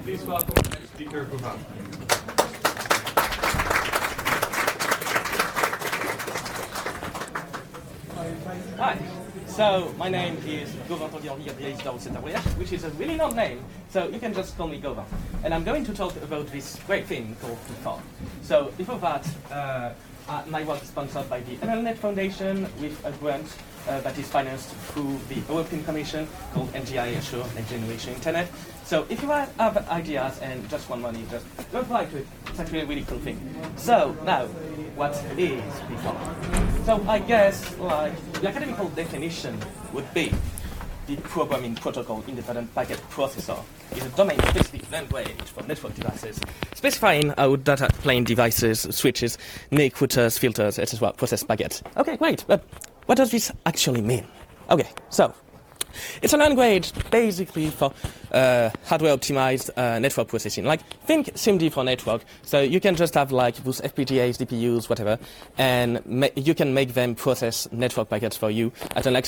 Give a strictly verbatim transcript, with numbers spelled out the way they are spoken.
Please welcome Dieter Govan. Hi. So my name is Govan Gabriel, which is a really long name, so you can just call me Govan. And I'm going to talk about this great thing called Python. So before that, uh, uh, my work is sponsored by the MLNet Foundation with a grant uh, that is financed through the European Commission called N G I, Assure Next Generation Internet. So if you have have ideas and just want money, just go apply to it. It's actually a really cool thing. So now, what is Python? So I guess like the academical definition would be the programming protocol independent packet processor is a domain-specific language for network devices, specifying how data plane devices, switches, N I C routers, filters, et cetera process packets. Okay, great. But what does this actually mean? Okay, so it's a language basically for uh, hardware-optimized uh, network processing. Like, think S I M D for network. So you can just have like those F P G As, D P Us, whatever, and ma you can make them process network packets for you at an